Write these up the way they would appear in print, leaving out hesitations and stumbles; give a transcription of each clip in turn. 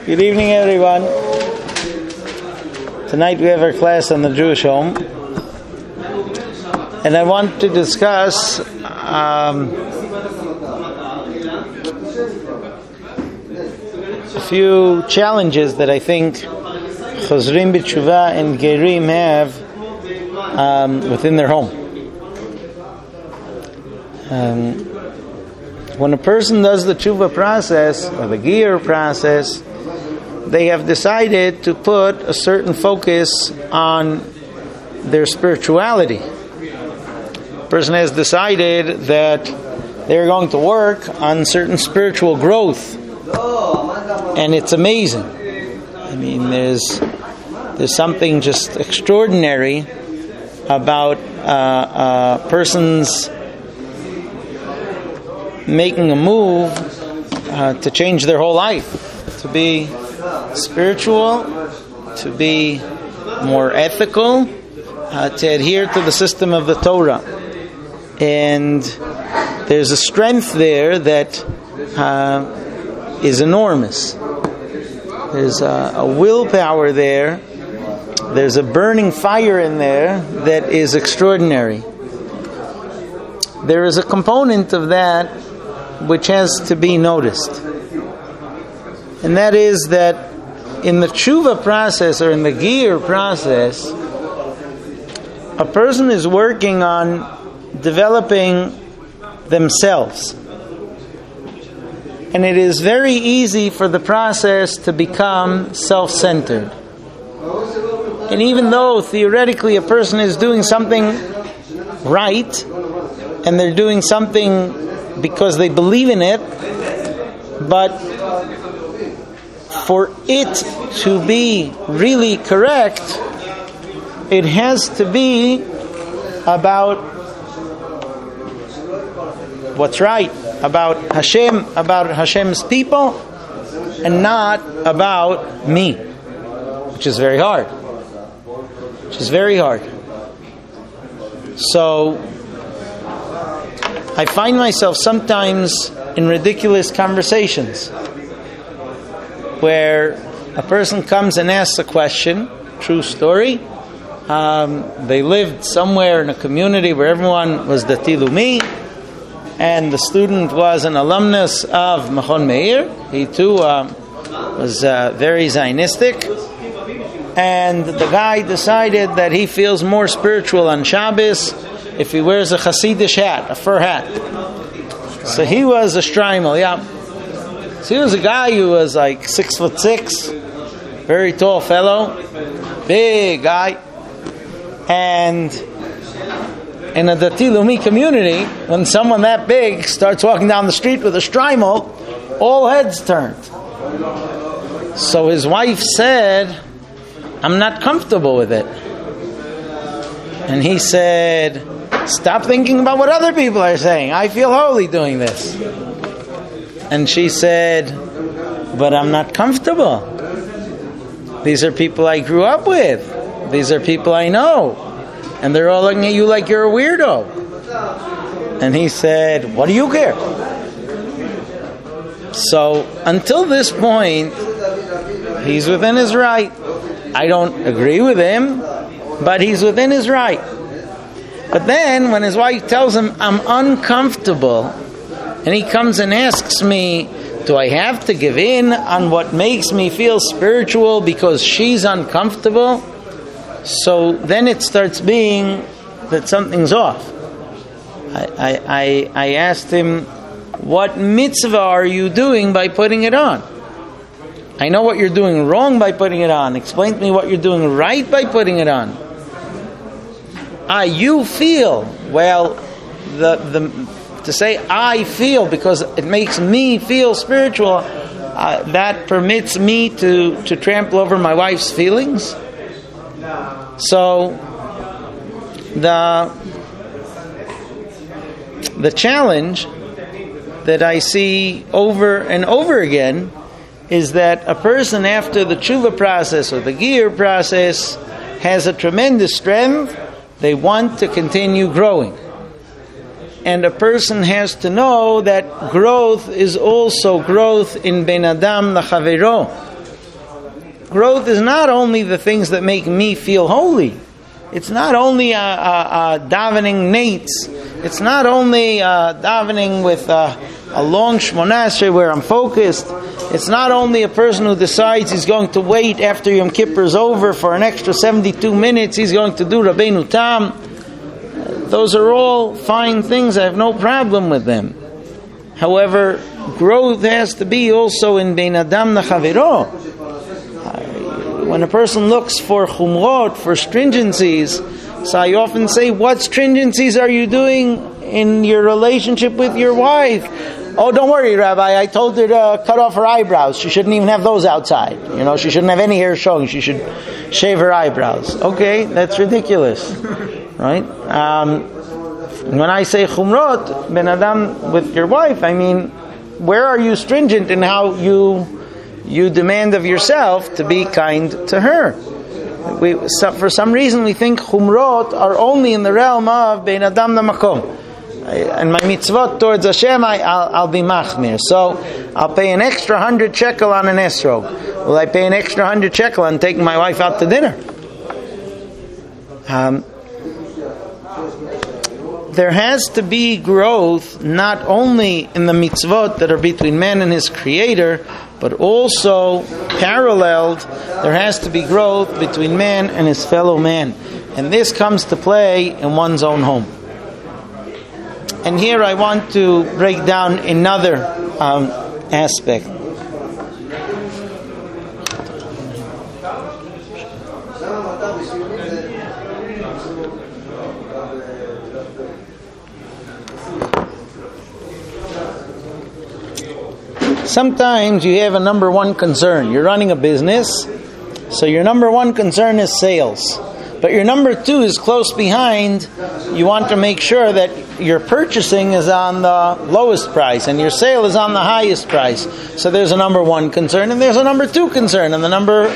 Good evening, everyone. Tonight we have our class on the Jewish home, and I want to discuss a few challenges that I think Chozrim B'Tshuva and Gerim have within their home. When a person does the tshuva process or the giyur process, they have decided to put a certain focus on their spirituality. A person has decided that they're going to work on certain spiritual growth, and it's amazing. I mean, there's something just extraordinary about a person's making a move to change their whole life, to be spiritual, to be more ethical, to adhere to the system of the Torah. And there's a strength there that is enormous. There's a willpower there. There's a burning fire in there that is extraordinary. There is a component of that which has to be noticed. And that is that in the tshuva process or in the giyur process, a person is working on developing themselves. And it is very easy for the process to become self-centered. And even though theoretically a person is doing something right, and they're doing something because they believe in it, but for it to be really correct, it has to be about what's right, about Hashem, about Hashem's people, and not about me, which is very hard. So I find myself sometimes in ridiculous conversations where a person comes and asks a question, true story. They lived somewhere in a community where everyone was Dati Lumi, and the student was an alumnus of Machon Meir. He too was very Zionistic, and the guy decided that he feels more spiritual on Shabbos if he wears a Hasidish hat, a fur hat. So he was a Shtreimel, yeah. So he was a guy who was like 6'6", very tall fellow, big guy. And in a Dati Lumi community, when someone that big starts walking down the street with a Shtreimel, all heads turned. So his wife said, "I'm not comfortable with it." And he said, "Stop thinking about what other people are saying. I feel holy doing this." And she said, "But I'm not comfortable. These are people I grew up with. These are people I know. And they're all looking at you like you're a weirdo." And he said, "What do you care?" So until this point, he's within his right. I don't agree with him, but he's within his right. But then when his wife tells him, "I'm uncomfortable," and he comes and asks me, "Do I have to give in on what makes me feel spiritual because she's uncomfortable?" So then it starts being that something's off. I asked him, "What mitzvah are you doing by putting it on? I know what you're doing wrong by putting it on. Explain to me what you're doing right by putting it on." You feel, well, to say I feel because it makes me feel spiritual, that permits me to trample over my wife's feelings. So the challenge that I see over and over again is that a person after the tshuva process or the giyur process has a tremendous strength. They want to continue growing. And a person has to know that growth is also growth in Ben Adam L'Chavero. growth is not only the things that make me feel holy. It's not only davening nates. It's not only davening with a long Shmoneh Esrei where I'm focused. It's not only a person who decides he's going to wait after Yom Kippur is over for an extra 72 minutes. He's going to do Rabbeinu Tam. Those are all fine things. I have no problem with them. However, growth has to be also in Bein Adam L'Chavero. When a person looks for chumrot, for stringencies, so I often say, what stringencies are you doing in your relationship with your wife? Oh, don't worry, Rabbi, I told her to cut off her eyebrows. She shouldn't even have those outside. She shouldn't have any hair showing. She should shave her eyebrows. Okay, that's ridiculous. Right? When I say chumrot, ben adam, with your wife, I mean, where are you stringent in how you demand of yourself to be kind to her? For some reason, we think chumrot are only in the realm of bein adam lamakom. And my mitzvot towards Hashem, I'll be machmir. So I'll pay an extra 100 shekel on an esrog. Will I pay an extra 100 shekel on taking my wife out to dinner? There has to be growth not only in the mitzvot that are between man and his creator, but also paralleled, there has to be growth between man and his fellow man. And this comes to play in one's own home. And here I want to break down another aspect. Sometimes you have a number one concern. You're running a business, so your number one concern is sales. But your number two is close behind. You want to make sure that your purchasing is on the lowest price and your sale is on the highest price. So there's a number one concern and there's a number two concern. And the number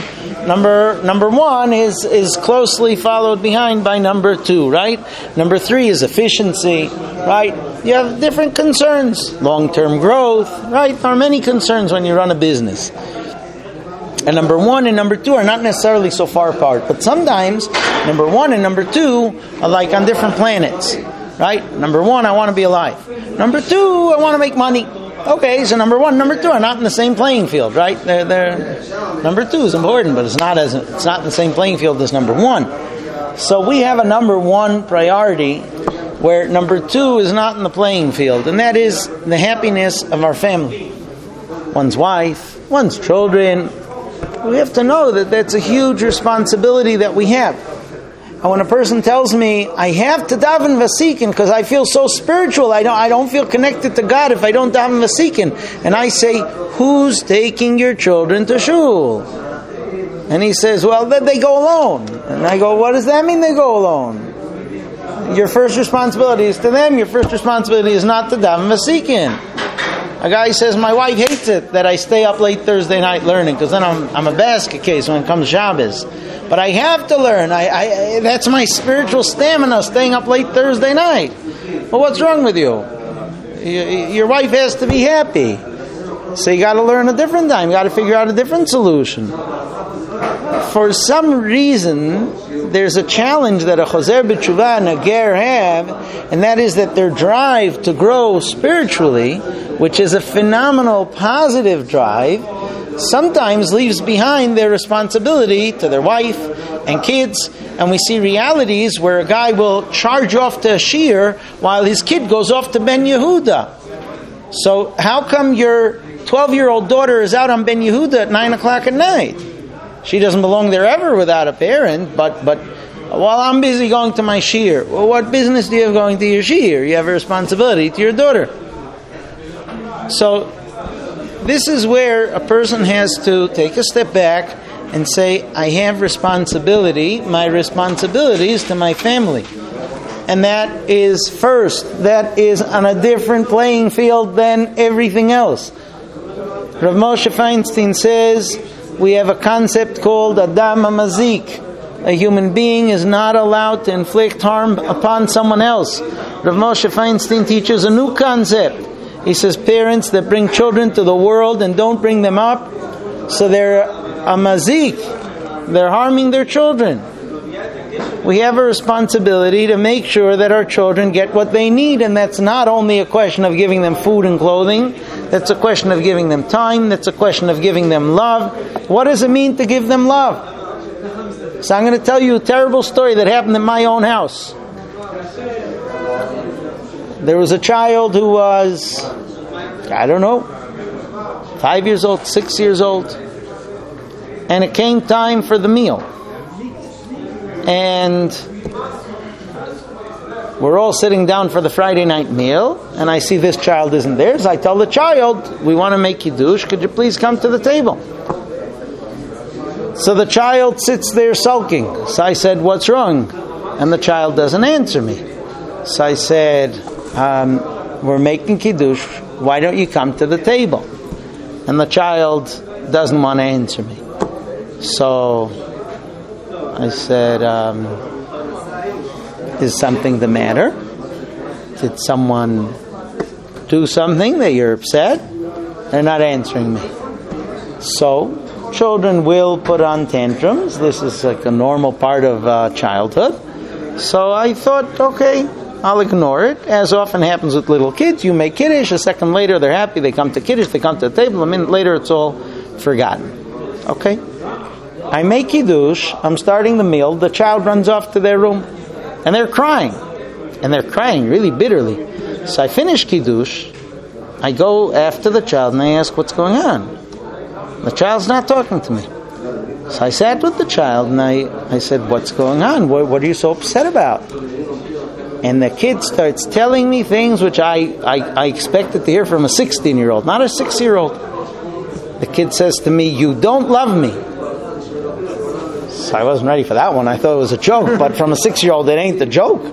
one is closely followed behind by number two, right? Number three is efficiency, right? You have different concerns. Long-term growth, right? There are many concerns when you run a business. And number one and number two are not necessarily so far apart. But sometimes number one and number two are like on different planets. Right? Number one, I want to be alive. Number two, I want to make money. Okay, so number one and number two are not in the same playing field, right? They're number two is important, but it's not in the same playing field as number one. So we have a number one priority where number two is not in the playing field, and that is the happiness of our family. One's wife, one's children. We have to know that that's a huge responsibility that we have. And when a person tells me, I have to daven vasikin because I feel so spiritual, I don't feel connected to God if I don't daven vasikin. And I say, who's taking your children to shul? And he says, well, then they go alone. And I go, what does that mean they go alone? Your first responsibility is to them. Your first responsibility is not to daven vasikin. A guy says, my wife hates it that I stay up late Thursday night learning because then I'm a basket case when it comes to Shabbos. But I have to learn. That's my spiritual stamina, staying up late Thursday night. Well, what's wrong with you? Your wife has to be happy. So you got to learn a different time. You got to figure out a different solution. For some reason, there's a challenge that a Choser B'Tshuva and a Ger have, and that is that their drive to grow spiritually, which is a phenomenal positive drive, sometimes leaves behind their responsibility to their wife and kids. And we see realities where a guy will charge off to a shiur while his kid goes off to Ben Yehuda. So how come your 12-year-old daughter is out on Ben Yehuda at 9 o'clock at night? She doesn't belong there ever without a parent, but while I'm busy going to my shiur, well, what business do you have going to your shiur? You have a responsibility to your daughter. So this is where a person has to take a step back and say, I have responsibility. My responsibility is to my family. And that is first. That is on a different playing field than everything else. Rav Moshe Feinstein says, we have a concept called Adam HaMazik. A human being is not allowed to inflict harm upon someone else. Rav Moshe Feinstein teaches a new concept. He says parents that bring children to the world and don't bring them up, so they're a mazik. They're harming their children. We have a responsibility to make sure that our children get what they need, and that's not only a question of giving them food and clothing, that's a question of giving them time, that's a question of giving them love. What does it mean to give them love? So I'm going to tell you a terrible story that happened in my own house. There was a child who was, 5 years old, 6 years old, and it came time for the meal. And we're all sitting down for the Friday night meal, and I see this child isn't there. So I tell the child, we want to make Kiddush, could you please come to the table? So the child sits there sulking. So I said, what's wrong? And the child doesn't answer me. So I said, we're making Kiddush, why don't you come to the table? And the child doesn't want to answer me. So I said, is something the matter? Did someone do something that you're upset? They're not answering me. So children will put on tantrums. This is like a normal part of childhood. So I thought, okay, I'll ignore it. As often happens with little kids, you make Kiddush, a second later they're happy, they come to Kiddush, they come to the table, a minute later it's all forgotten. Okay? I make Kiddush, I'm starting the meal, the child runs off to their room, and they're crying. And they're crying really bitterly. So I finish Kiddush, I go after the child and I ask what's going on. The child's not talking to me. So I sat with the child and I said, what's going on? What are you so upset about? And the kid starts telling me things which I expected to hear from a 16-year-old, not a 6-year-old. The kid says to me, you don't love me. So I wasn't ready for that one. I thought it was a joke, but from a 6-year-old, it ain't a joke.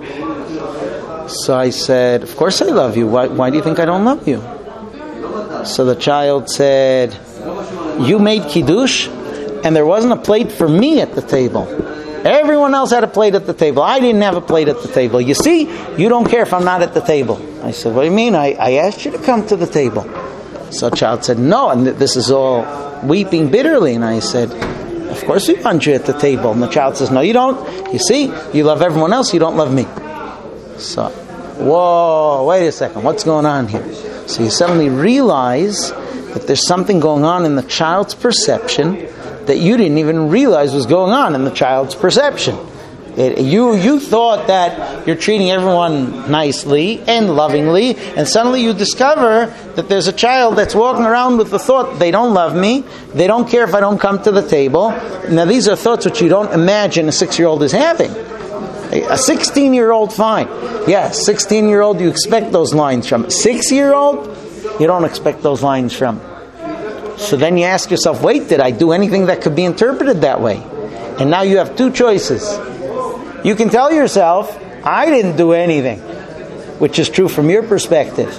So I said, of course I love you. Why do you think I don't love you? So the child said, you made Kiddush, and there wasn't a plate for me at the table. Everyone else had a plate at the table. I didn't have a plate at the table. You see, you don't care if I'm not at the table. I said, what do you mean? I asked you to come to the table. So the child said, no, and this is all weeping bitterly. And I said, of course we want you at the table. And the child says, no, you don't. You see, you love everyone else, you don't love me. So, whoa, wait a second, what's going on here? So you suddenly realize that there's something going on in the child's perception that you didn't even realize was going on in the child's perception. You thought that you're treating everyone nicely and lovingly, and suddenly you discover that there's a child that's walking around with the thought, they don't love me, they don't care if I don't come to the table. Now these are thoughts which you don't imagine a 6-year-old is having. A 16-year-old, fine. Yes, 16-year-old, you expect those lines from. 6-year-old, you don't expect those lines from. So then you ask yourself, wait, did I do anything that could be interpreted that way? And now you have two choices. You can tell yourself, I didn't do anything, which is true from your perspective.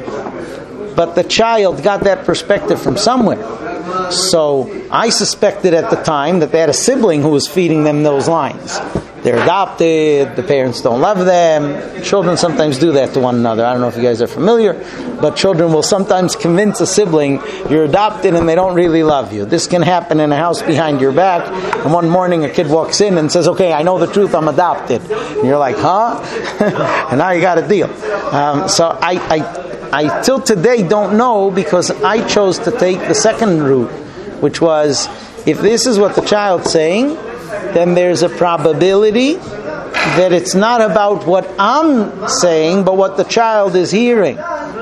But the child got that perspective from somewhere. So I suspected at the time that they had a sibling who was feeding them those lines. They're adopted, the parents don't love them. Children sometimes do that to one another. I don't know if you guys are familiar, but children will sometimes convince a sibling you're adopted and they don't really love you. This can happen in a house behind your back, and one morning a kid walks in and says, okay, I know the truth, I'm adopted. And you're like, huh? And now you got a deal. So I till today don't know, because I chose to take the second route, which was, if this is what the child's saying, then there's a probability that it's not about what I'm saying, but what the child is hearing.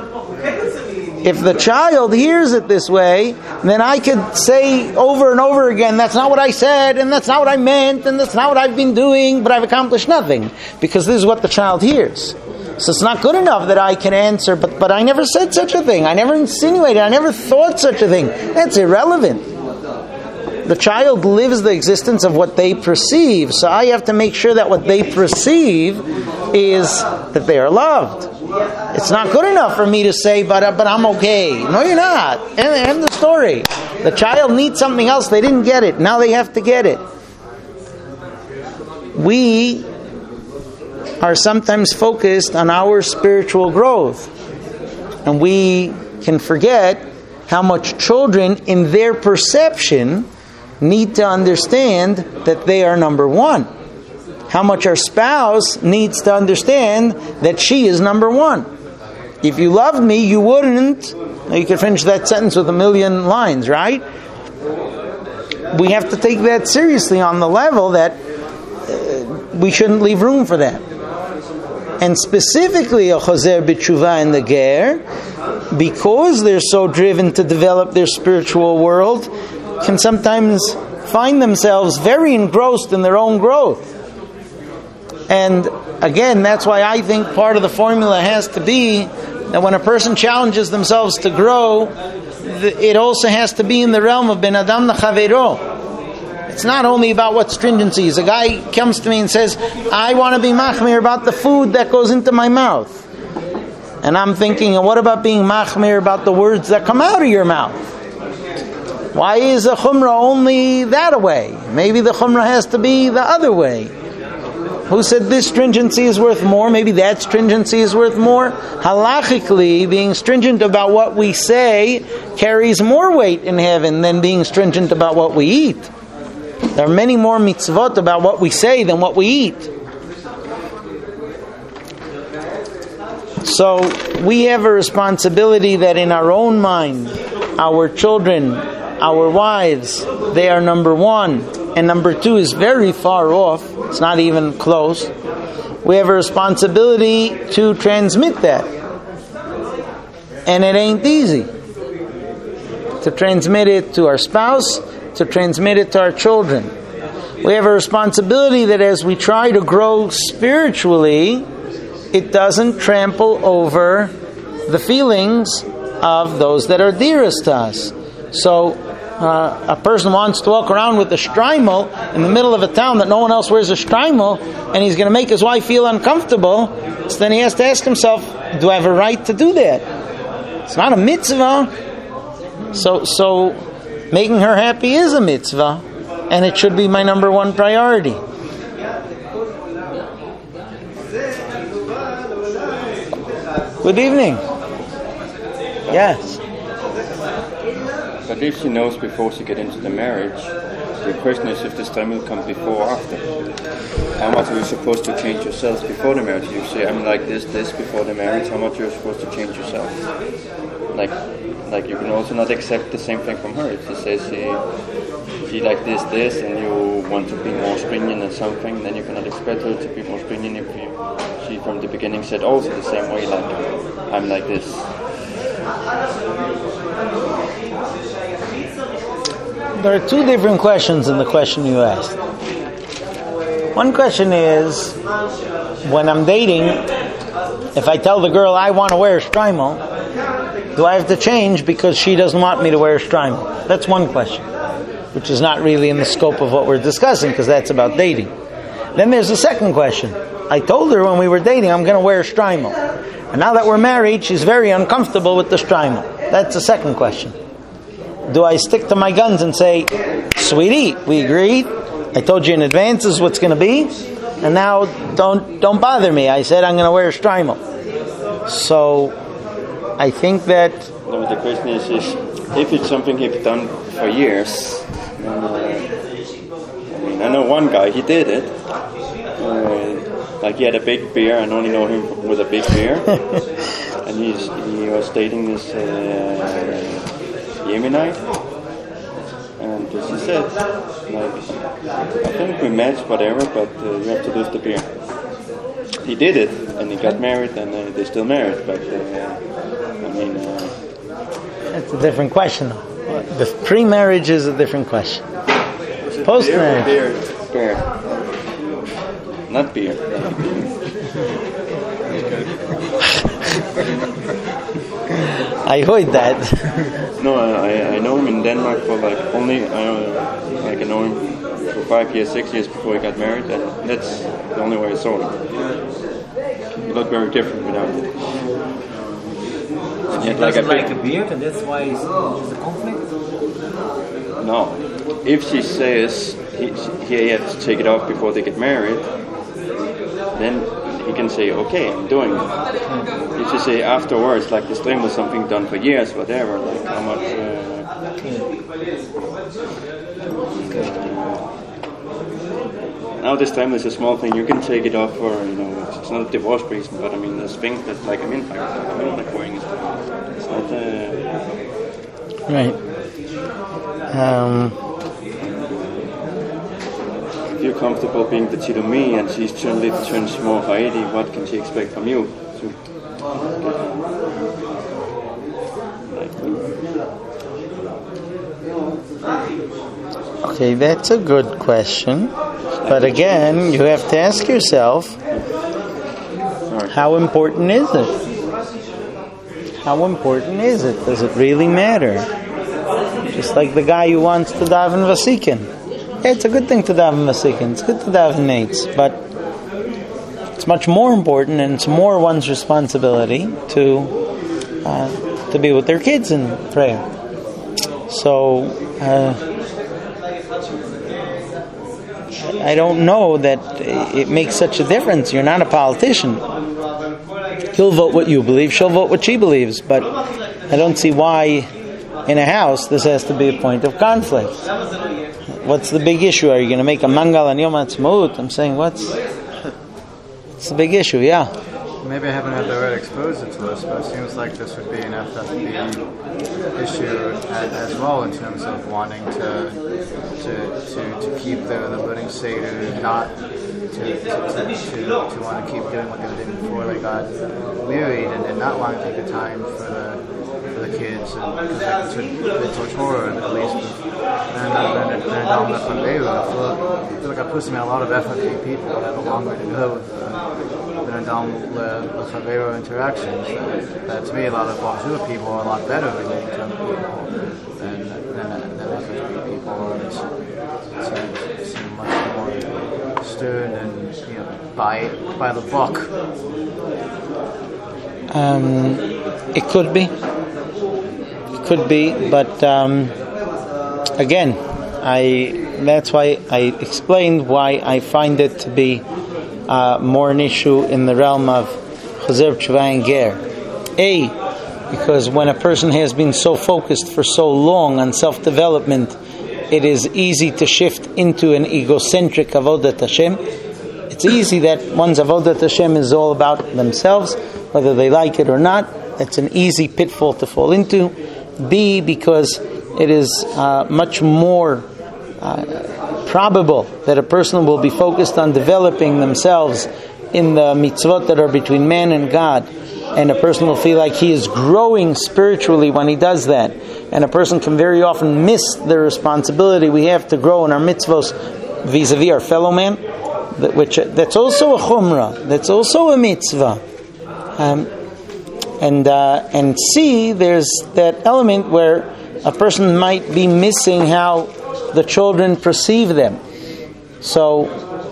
If the child hears it this way, then I could say over and over again, that's not what I said, and that's not what I meant, and that's not what I've been doing, but I've accomplished nothing, because this is what the child hears. So it's not good enough that I can answer, but I never said such a thing, I never insinuated, I never thought such a thing. That's irrelevant. The child lives the existence of what they perceive, so I have to make sure that what they perceive is that they are loved. It's not good enough for me to say, but I'm okay. No, you're not. End the story. The child needs something else. They didn't get it. Now they have to get it. We are sometimes focused on our spiritual growth, and we can forget how much children, in their perception, need to understand that they are number one. How much our spouse needs to understand that she is number one. If you loved me, you wouldn't. Now you could finish that sentence with 1,000,000 lines, right? We have to take that seriously on the level that we shouldn't leave room for that. And specifically a Choser B'Tshuva and the Ger, because they're so driven to develop their spiritual world, can sometimes find themselves very engrossed in their own growth. And again, that's why I think part of the formula has to be that when a person challenges themselves to grow, it also has to be in the realm of Ben Adam L'Chaveiro. It's not only about what stringency is. A guy comes to me and says, I want to be machmir about the food that goes into my mouth. And I'm thinking, what about being machmir about the words that come out of your mouth? Why is a chumrah only that way? Maybe the chumrah has to be the other way. Who said this stringency is worth more? Maybe that stringency is worth more. Halachically, being stringent about what we say carries more weight in heaven than being stringent about what we eat. There are many more mitzvot about what we say than what we eat. So we have a responsibility that in our own mind, our children, our wives, they are number one. And number two is very far off. It's not even close. We have a responsibility to transmit that. And it ain't easy. To transmit it to our spouse, to transmit it to our children. We have a responsibility that as we try to grow spiritually, it doesn't trample over the feelings of those that are dearest to us. So, a person wants to walk around with a shtreimel in the middle of a town that no one else wears a shtreimel, and he's going to make his wife feel uncomfortable, so then he has to ask himself, do I have a right to do that? It's not a mitzvah. So making her happy is a mitzvah, and it should be my number one priority. Good evening. Yes. But if she knows before she gets into the marriage, the question is if the shtreimel will come before or after. How much are you supposed to change yourself before the marriage? You say, I'm like this before the marriage. How much are you supposed to change yourself? Like you can also not accept the same thing from her. If she says she like this, and you want to be more stringent or something, then you cannot expect her to be more stringent if she from the beginning said also the same way, like I'm like this. There are two different questions in the question you asked. One question is, when I'm dating, if I tell the girl I want to wear a shtreimel, do I have to change because she doesn't want me to wear a shtreimel? That's one question, which is not really in the scope of what we're discussing because that's about dating. Then there's a second question. I told her when we were dating I'm going to wear a shtreimel. And now that we're married, she's very uncomfortable with the shtreimel. That's the second question. Do I stick to my guns and say, sweetie, we agreed. I told you in advance this is what's going to be. And now don't bother me. I said I'm going to wear a shtreimel. So I think that... No, the question is if it's something he's done for years. I know one guy, he did it. Like he had a big beard. I only know him with a big beard. And he was dating this... Yemenite, and she said, I think we matched whatever, but you have to lose the beard. He did it, and he got married, and they're still married, but that's a different question, though. The pre-marriage is a different question. Post-marriage. Beard. Not beard. I heard that. No, I know him in Denmark for I know him for 5 years, 6 years before he got married, and that's the only way I saw him. He looked very different without it. He doesn't like a beard, and that's why there's a conflict? No. If she says he has to take it off before they get married, then he can say, okay, I'm doing it. If you say afterwards, like the stream was something done for years, whatever, like how much Now this time it's a small thing. You can take it off for, it's not a divorce reason, but I mean, there's things that, like, I'm not like wearing it. It's not, Right. If you're comfortable being the Tilumi and she's turns more Haiti, what can she expect from you? Okay, that's a good question. But again, you have to ask yourself, how important is it? How important is it? Does it really matter? Just like the guy who wants to daven vasikin. Yeah, it's a good thing to daven vasikin. It's good to daven nates, but it's much more important, and it's more one's responsibility to be with their kids in prayer. So I don't know that it makes such a difference. You're not a politician. He'll vote what you believe, she'll vote what she believes, but I don't see why in a house this has to be a point of conflict. What's the big issue? Are you going to make a mangal on Yom Ha'atzmaut? I'm saying, what's the big issue? Yeah. Maybe I haven't had the right exposure to this, but it seems like this would be an FFB issue as well, in terms of wanting to keep the wedding seder, not to want to keep doing what they were doing before they got married, and not want to take the time for the kids, and because the Torah, at least, and I feel like I put in a lot of FFB people that have a long way to go with Chavero interactions. That to me, a lot of bonjour people are a lot better related to people than FFB people. Seem much more stern and by the book. It could be, but again, that's why I explained why I find it to be more an issue in the realm of Chazer Tshuva and Ger. Because when a person has been so focused for so long on self-development, it is easy to shift into an egocentric Avodat Hashem. It's easy that one's Avodat Hashem is all about themselves, whether they like it or not. It's an easy pitfall to fall into. B, because it is much more probable that a person will be focused on developing themselves in the mitzvot that are between man and God, and a person will feel like he is growing spiritually when he does that, and a person can very often miss the responsibility we have to grow in our mitzvos vis-a-vis our fellow man, that's also a chumrah, that's also a mitzvah. And C, there's that element where a person might be missing how the children perceive them. So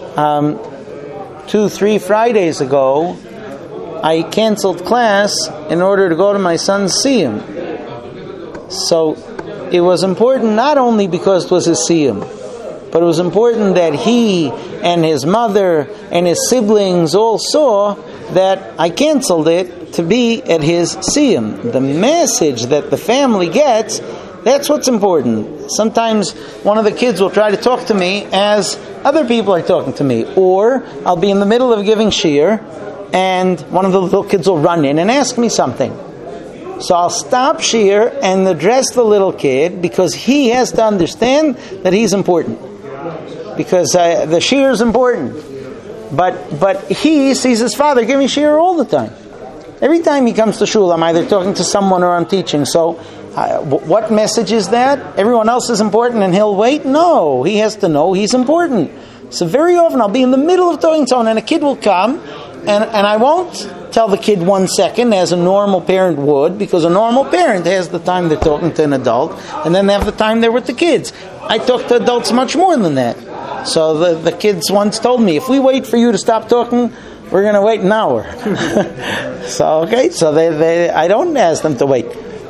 2-3 Fridays ago, I canceled class in order to go to my son's siyum. So it was important not only because it was his siyum, but it was important that he and his mother and his siblings all saw that I canceled it to be at his siyum. The message that the family gets, that's what's important. Sometimes one of the kids will try to talk to me as other people are talking to me, or I'll be in the middle of giving shiur and one of the little kids will run in and ask me something. So I'll stop shiur and address the little kid, because he has to understand that he's important, because the shiur is important. But he sees his father giving shiur all the time. Every time he comes to shul, I'm either talking to someone or I'm teaching. So what message is that? Everyone else is important and he'll wait? No, he has to know he's important. So very often I'll be in the middle of talking to someone and a kid will come, and I won't tell the kid 1 second as a normal parent would, because a normal parent has the time they're talking to an adult, and then they have the time they're with the kids. I talk to adults much more than that. So the kids once told me, if we wait for you to stop talking, we're going to wait an hour. So they I don't ask them to wait.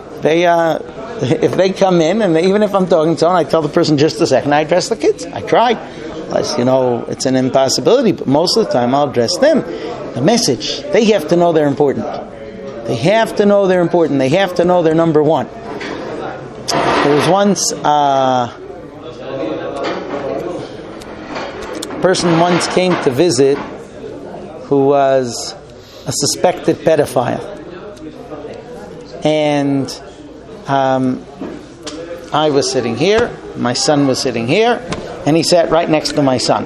If they come in, and even if I'm talking to someone, I tell the person just a second, I address the kids. I try. It's an impossibility, but most of the time I'll address them. The message, they have to know they're important. They have to know they're important. They have to know they're number one. There was once a person once came to visit who was a suspected pedophile. And I was sitting here, my son was sitting here, and he sat right next to my son.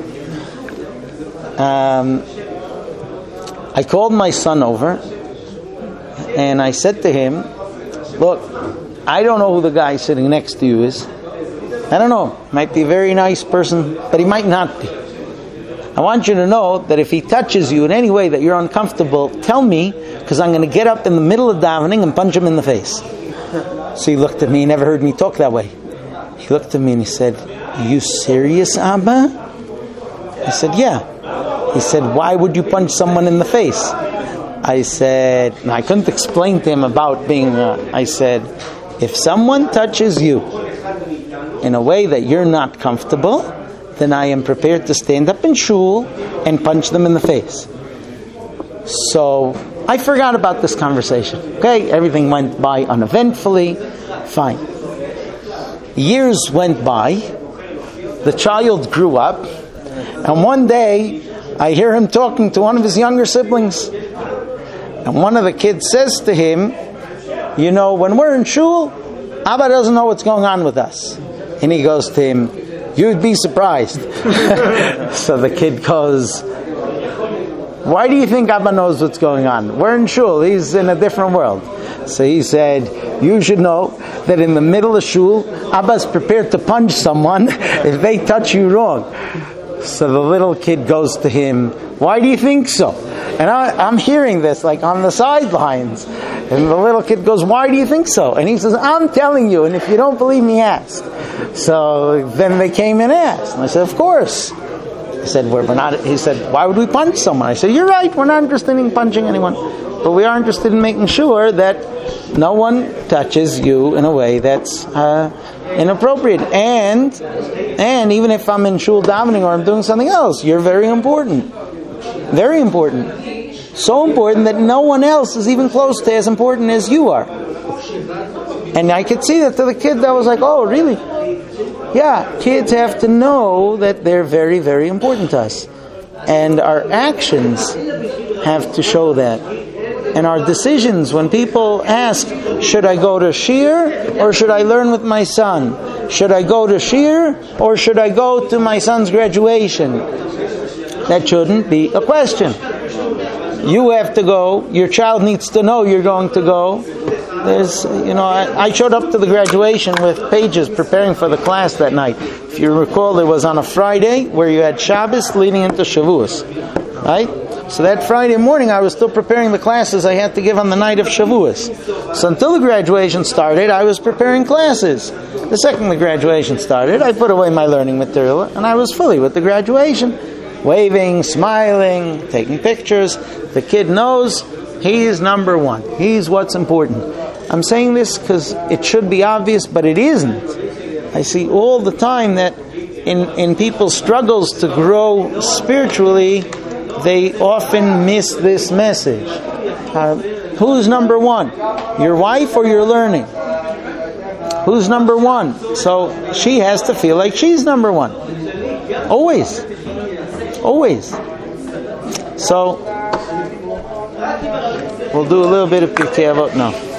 I called my son over, and I said to him, look, I don't know who the guy sitting next to you is. I don't know. Might be a very nice person, but he might not be. I want you to know that if he touches you in any way that you're uncomfortable, tell me, because I'm going to get up in the middle of davening and punch him in the face. So he looked at me, he never heard me talk that way. He looked at me and he said, are you serious, Abba? I said, yeah. He said, why would you punch someone in the face? I said, and I couldn't explain to him about being, I said, if someone touches you in a way that you're not comfortable, then I am prepared to stand up in shul and punch them in the face. So I forgot about this conversation. Okay, everything went by uneventfully. Fine. Years went by. The child grew up. And one day, I hear him talking to one of his younger siblings. And one of the kids says to him, you know, when we're in shul, Abba doesn't know what's going on with us. And he goes to him, you'd be surprised. So the kid goes, why do you think Abba knows what's going on? We're in shul. He's in a different world. So he said, you should know that in the middle of shul, Abba's prepared to punch someone if they touch you wrong. So the little kid goes to him, why do you think so? And I'm hearing this like on the sidelines. And the little kid goes, why do you think so? And he says, I'm telling you, and if you don't believe me, ask. So then they came and asked. And I said, of course. I said, we're not. He said, why would we punch someone? I said, you're right, we're not interested in punching anyone. But we are interested in making sure that no one touches you in a way that's inappropriate. And even if I'm in shul davening or I'm doing something else, you're very important. Very important. So important that no one else is even close to as important as you are. And I could see that to the kid that was like, oh, really? Yeah, kids have to know that they're very, very important to us. And our actions have to show that. And our decisions, when people ask, should I go to Shir or should I learn with my son? Should I go to Shir or should I go to my son's graduation? That shouldn't be a question. You have to go. Your child needs to know you're going to go. There's, I showed up to the graduation with pages preparing for the class that night. If you recall, it was on a Friday where you had Shabbos leading into Shavuos, right? So that Friday morning, I was still preparing the classes I had to give on the night of Shavuos. So until the graduation started, I was preparing classes. The second the graduation started, I put away my learning material, and I was fully with the graduation. Waving, smiling, taking pictures. The kid knows he is number one. He's what's important. I'm saying this because it should be obvious, but it isn't. I see all the time that in people's struggles to grow spiritually, they often miss this message. Who's number one? Your wife or your learning? Who's number one? So she has to feel like she's number one. Always. Always. So, we'll do a little bit of Pirkei Avot now.